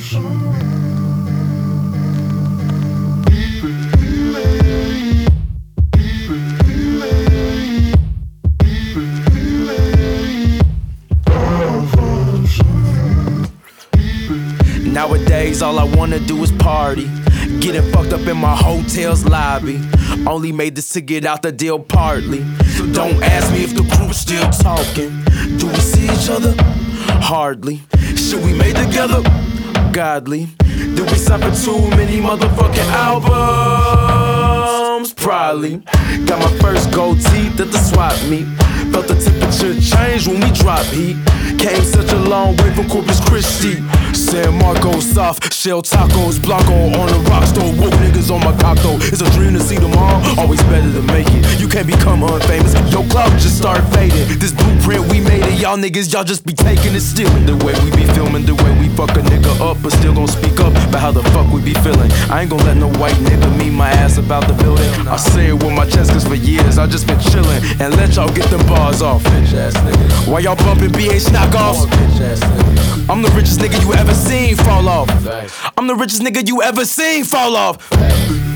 Nowadays all I wanna do is party, getting fucked up in my hotel's lobby. Only made this to get out the deal partly. So don't ask me if the crew is still talking. Do we see each other? Hardly. Shit we made together? Godly. Did we sign for too many motherfucking albums? Probably. Got my first gold teeth at the swap meet. Felt the temperature change when we drop heat. Came such a long way from Corpus Christi. San Marcos, soft shell tacos, Blanco on the rock store. Woke niggas on my cock though. It's a dream to see tomorrow, always better to make it. You can't become unfamous, your clout just start fading. This blueprint we made it, y'all niggas, y'all just be taking it still. The way we be filming, the way we fuck a nigga up, but still gon' speak up about how the fuck we be feeling. I ain't gon' let no white nigga meet my ass about the building. I say it with my chest cause for years I just been chillin' and let y'all get them bars off. Why y'all bumpin' BH knockoffs? I'm the richest nigga you ever seen fall off. I'm the richest nigga you ever seen fall off.